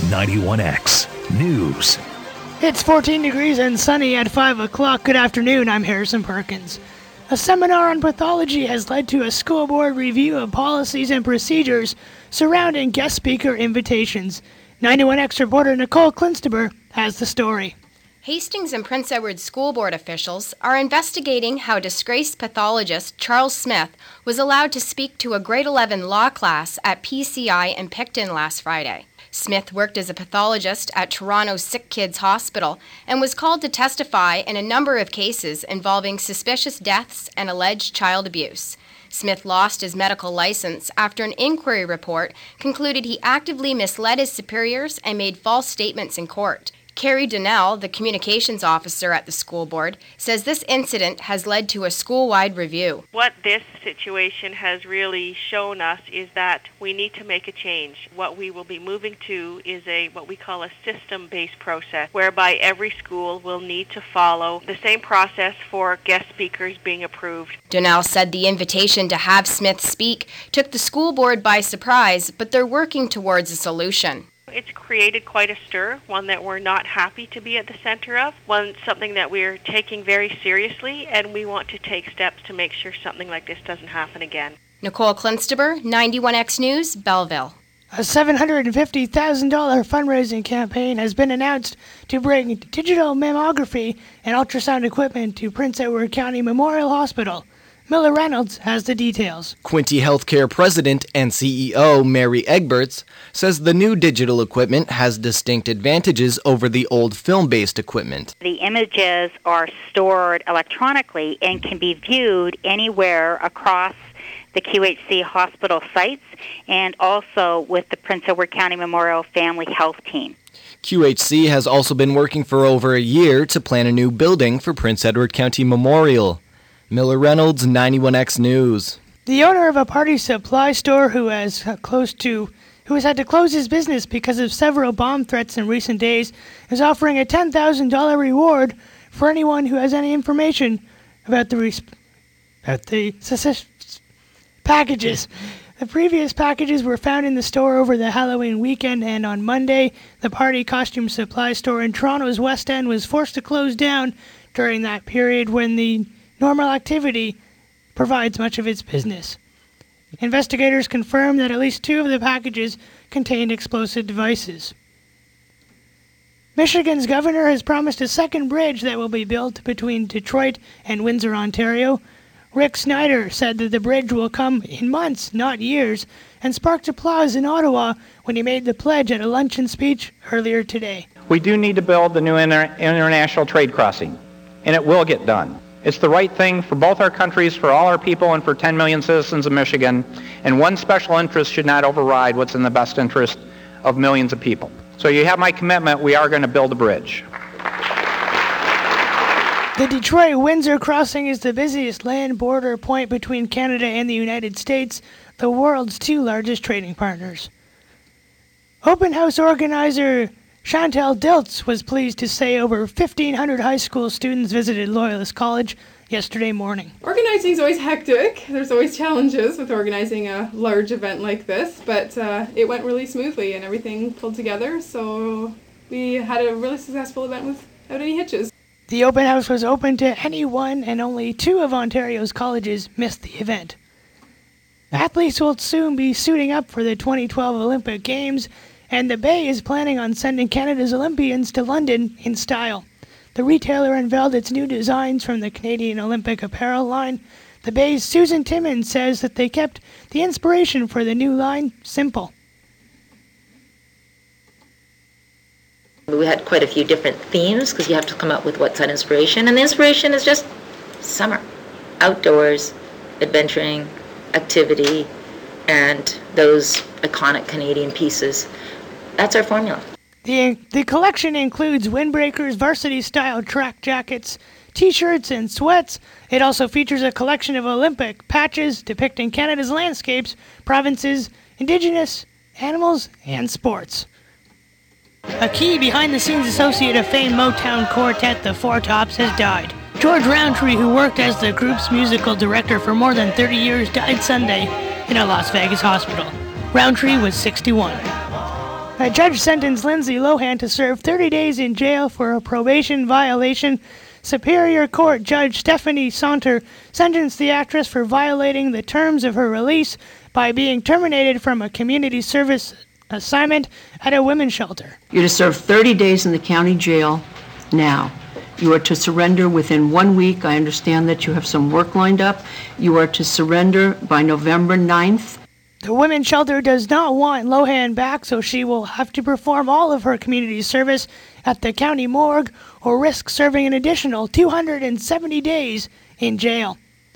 91X News. It's 14 degrees and sunny at 5 o'clock. Good afternoon, I'm Harrison Perkins. A seminar on pathology has led to a school board review of policies and procedures surrounding guest speaker invitations. 91X reporter Nicole Klinsteber has the story. Hastings and Prince Edward School Board officials are investigating how disgraced pathologist Charles Smith was allowed to speak to a grade 11 law class at PCI in Picton last Friday. Smith worked as a pathologist at Toronto Sick Kids Hospital and was called to testify in a number of cases involving suspicious deaths and alleged child abuse. Smith lost his medical license after an inquiry report concluded he actively misled his superiors and made false statements in court. Carrie Donnell, the communications officer at the school board, says this incident has led to a school-wide review. What this situation has really shown us is that we need to make a change. What we will be moving to is what we call a system-based process, whereby every school will need to follow the same process for guest speakers being approved. Donnell said the invitation to have Smith speak took the school board by surprise, but they're working towards a solution. It's created quite a stir, one that we're not happy to be at the center of, something that we're taking very seriously, and we want to take steps to make sure something like this doesn't happen again. Nicole Klinsteber, 91X News, Belleville. A $750,000 fundraising campaign has been announced to bring digital mammography and ultrasound equipment to Prince Edward County Memorial Hospital. Miller Reynolds has the details. Quinte Healthcare President and CEO Mary Egberts says the new digital equipment has distinct advantages over the old film-based equipment. The images are stored electronically and can be viewed anywhere across the QHC hospital sites and also with the Prince Edward County Memorial Family Health Team. QHC has also been working for over a year to plan a new building for Prince Edward County Memorial. Miller Reynolds, 91X News. The owner of a party supply store who has had to close his business because of several bomb threats in recent days is offering a $10,000 reward for anyone who has any information about the packages. The previous packages were found in the store over the Halloween weekend, and on Monday, the party costume supply store in Toronto's West End was forced to close down during that period when the normal activity provides much of its business. Investigators confirmed that at least 2 of the packages contained explosive devices. Michigan's governor has promised a second bridge that will be built between Detroit and Windsor, Ontario. Rick Snyder said that the bridge will come in months, not years, and sparked applause in Ottawa when he made the pledge at a luncheon speech earlier today. We do need to build the new international trade crossing, and it will get done. It's the right thing for both our countries, for all our people, and for 10 million citizens of Michigan. And one special interest should not override what's in the best interest of millions of people. So you have my commitment. We are going to build a bridge. The Detroit-Windsor crossing is the busiest land border point between Canada and the United States, the world's 2 largest trading partners. Open house organizer Chantal Diltz was pleased to say over 1,500 high school students visited Loyalist College yesterday morning. Organizing is always hectic. There's always challenges with organizing a large event like this, but it went really smoothly and everything pulled together, so we had a really successful event without any hitches. The open house was open to anyone, and only 2 of Ontario's colleges missed the event. Athletes will soon be suiting up for the 2012 Olympic Games, and the Bay is planning on sending Canada's Olympians to London in style. The retailer unveiled its new designs from the Canadian Olympic apparel line. The Bay's Susan Timmons says that they kept the inspiration for the new line simple. We had quite a few different themes because you have to come up with what's that inspiration. And the inspiration is just summer, outdoors, adventuring, activity, and those iconic Canadian pieces. That's our formula. The collection includes windbreakers, varsity-style track jackets, T-shirts, and sweats. It also features a collection of Olympic patches depicting Canada's landscapes, provinces, Indigenous, animals, and sports. A key behind-the-scenes associate of famed Motown quartet, the Four Tops, has died. George Roundtree, who worked as the group's musical director for more than 30 years, died Sunday in a Las Vegas hospital. Roundtree was 61. A judge sentenced Lindsay Lohan to serve 30 days in jail for a probation violation. Superior Court Judge Stephanie Saunter sentenced the actress for violating the terms of her release by being terminated from a community service assignment at a women's shelter. You're to serve 30 days in the county jail now. You are to surrender within 1 week. I understand that you have some work lined up. You are to surrender by November 9th. The women's shelter does not want Lohan back, so she will have to perform all of her community service at the county morgue or risk serving an additional 270 days in jail.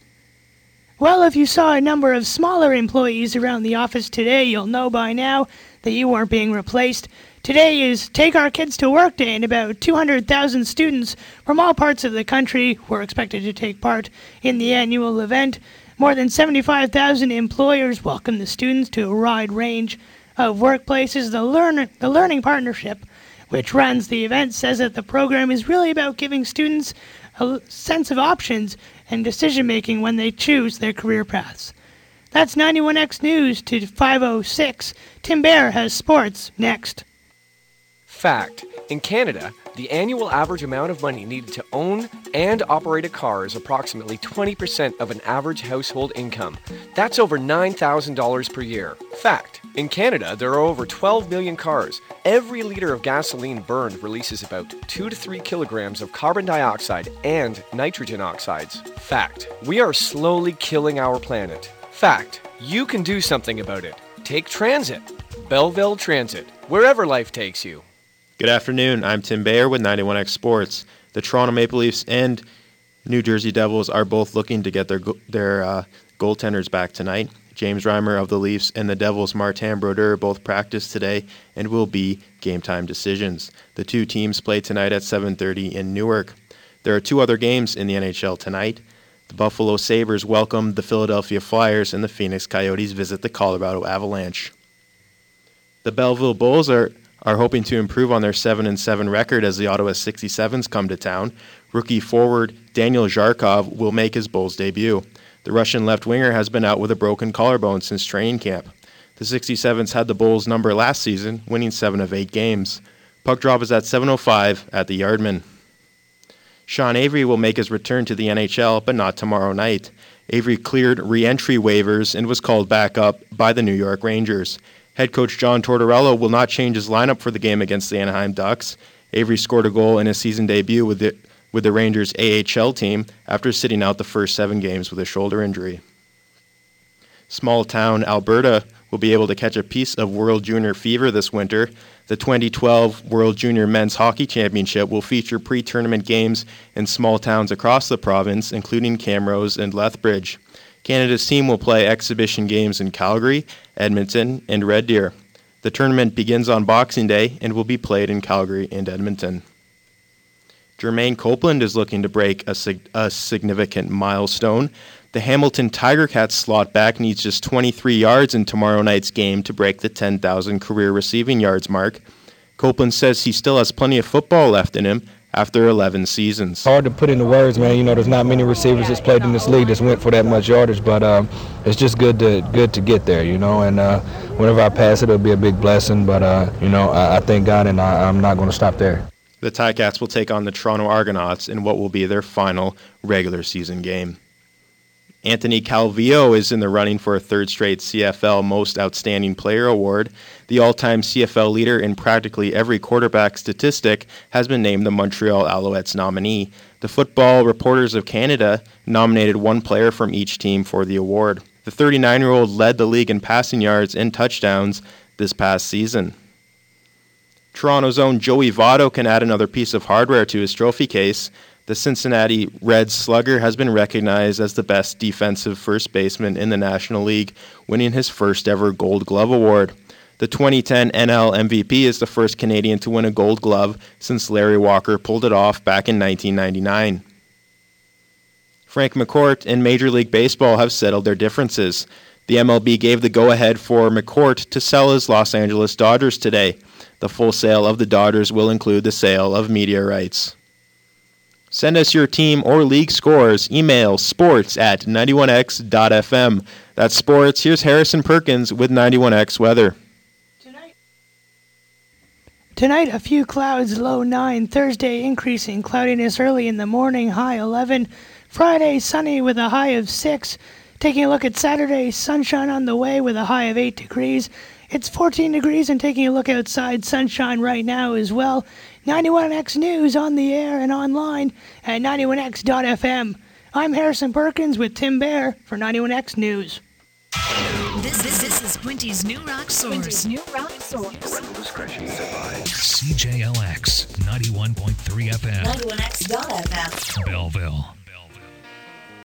Well, if you saw a number of smaller employees around the office today, you'll know by now that you weren't being replaced. Today is Take Our Kids to Work Day, and about 200,000 students from all parts of the country were expected to take part in the annual event. More than 75,000 employers welcome the students to a wide range of workplaces. The Learning Partnership, which runs the event, says that the program is really about giving students a sense of options and decision-making when they choose their career paths. That's 91X News to 5:06. Tim Bear has sports next. Fact. In Canada, the annual average amount of money needed to own and operate a car is approximately 20% of an average household income. That's over $9,000 per year. Fact. In Canada, there are over 12 million cars. Every liter of gasoline burned releases about 2 to 3 kilograms of carbon dioxide and nitrogen oxides. Fact. We are slowly killing our planet. Fact. You can do something about it. Take transit. Belleville Transit. Wherever life takes you. Good afternoon. I'm Tim Bayer with 91X Sports. The Toronto Maple Leafs and New Jersey Devils are both looking to get their goaltenders back tonight. James Reimer of the Leafs and the Devils' Martin Brodeur both practiced today and will be game-time decisions. The two teams play tonight at 7:30 in Newark. There are two other games in the NHL tonight. The Buffalo Sabres welcome the Philadelphia Flyers, and the Phoenix Coyotes visit the Colorado Avalanche. The Belleville Bulls are hoping to improve on their 7-7 record as the Ottawa 67s come to town. Rookie forward Daniel Zharkov will make his Bulls debut. The Russian left winger has been out with a broken collarbone since training camp. The 67s had the Bulls number last season, winning 7 of 8 games. Puck drop is at 7:05 at the Yardman. Sean Avery will make his return to the NHL, but not tomorrow night. Avery cleared re-entry waivers and was called back up by the New York Rangers. Head coach John Tortorella will not change his lineup for the game against the Anaheim Ducks. Avery scored a goal in his season debut with the Rangers AHL team after sitting out the first 7 games with a shoulder injury. Small town Alberta will be able to catch a piece of World Junior fever this winter. The 2012 World Junior Men's Hockey Championship will feature pre-tournament games in small towns across the province, including Camrose and Lethbridge. Canada's team will play exhibition games in Calgary, Edmonton, and Red Deer. The tournament begins on Boxing Day and will be played in Calgary and Edmonton. Jermaine Copeland is looking to break a significant milestone. The Hamilton Tiger Cats slot back needs just 23 yards in tomorrow night's game to break the 10,000 career receiving yards mark. Copeland says he still has plenty of football left in him after 11 seasons. Hard to put into words, man. You know, there's not many receivers that's played in this league that's went for that much yardage, but it's just good to get there, you know. And whenever I pass it, it'll be a big blessing. But you know, I thank God, and I'm not going to stop there. The Ticats will take on the Toronto Argonauts in what will be their final regular season game. Anthony Calvillo is in the running for a third straight CFL Most Outstanding Player award. The all-time CFL leader in practically every quarterback statistic has been named the Montreal Alouettes nominee. The Football Reporters of Canada nominated one player from each team for the award. The 39-year-old led the league in passing yards and touchdowns this past season. Toronto's own Joey Votto can add another piece of hardware to his trophy case. The Cincinnati Reds slugger has been recognized as the best defensive first baseman in the National League, winning his first ever Gold Glove award. The 2010 NL MVP is the first Canadian to win a Gold Glove since Larry Walker pulled it off back in 1999. Frank McCourt and Major League Baseball have settled their differences. The MLB gave the go-ahead for McCourt to sell his Los Angeles Dodgers today. The full sale of the Dodgers will include the sale of media rights. Send us your team or league scores. Email sports@91x.fm. That's sports. Here's Harrison Perkins with 91X weather. Tonight, a few clouds, low 9. Thursday, increasing cloudiness early in the morning, high 11. Friday, sunny with a high of 6. Taking a look at Saturday, sunshine on the way with a high of 8 degrees. It's 14 degrees, and taking a look outside, sunshine right now as well. 91X News on the air and online at 91X.FM. I'm Harrison Perkins with Tim Bear for 91X News. This is Quinty's New Rock Source. Parental discretion is advised. CJLX 91.3 FM. 91X.FM. Belleville.